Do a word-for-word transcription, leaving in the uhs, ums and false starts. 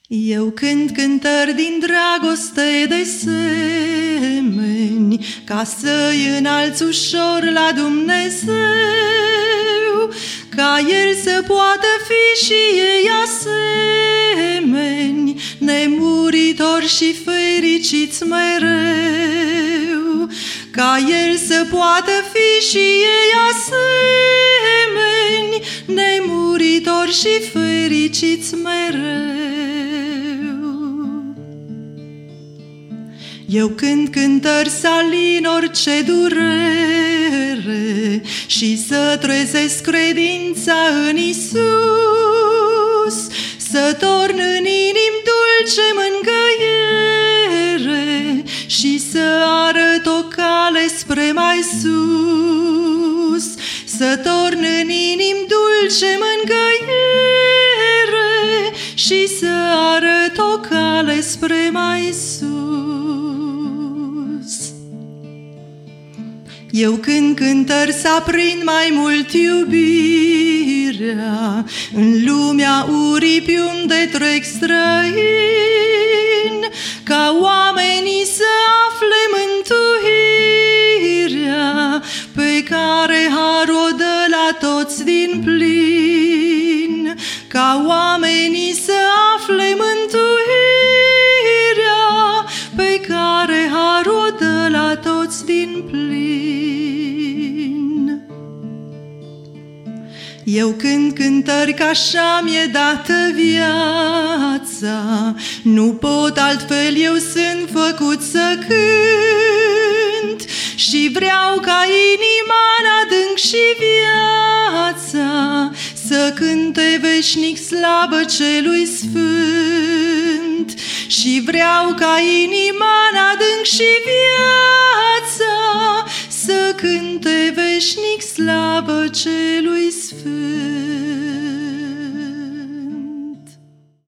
Eu cânt cântări din dragoste de semeni, ca să-i înalți ușor la Dumnezeu, ca El să poată fi și ei asemeni, nemuritori și fericiți mereu, ca El să poată fi și ei asemeni, nemuritori și fericiți mereu. Eu cânt cântări să alin orice durere și să trezesc credința în Isus, să torn în inimi dulce mângâiere și să arăt o cale spre mai sus, să torn în inimi dulce mângâiere și să arăt o cale spre mai sus. Eu când cântări să aprind mai mult iubirea în lumea uripii unde trec străini, ca oamenii să afle mântuirea pe care har o dă la toți din plin, ca oamenii să afle mântuirea pe care har o dă la toți din plin. Eu cânt cântări că așa mi-e dată viața, nu pot altfel, eu sunt făcut să cânt și vreau ca inima în adânc și viața să cânte veșnic slavă celui sfânt, și vreau ca inima în adânc și viața să cânte veșnic slavă celui